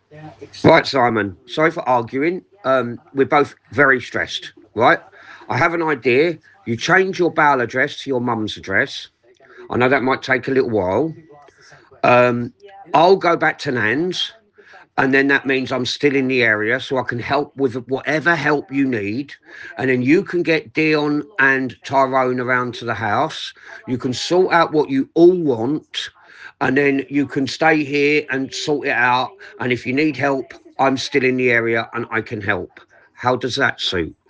Right, Simon. Sorry for arguing. We're both very stressed, right? I have an idea. You change your Bowel address to your mum's address. I know that might take a little while. Um, I'll go back to Nan's, and then that means I'm still in the area, so I can help with whatever help you need. And then you can get Dion and Tyrone around to the house. You can sort out what you all want, and then you can stay here and sort it out. And if you need help, I'm still in the area and I can help. How does that suit?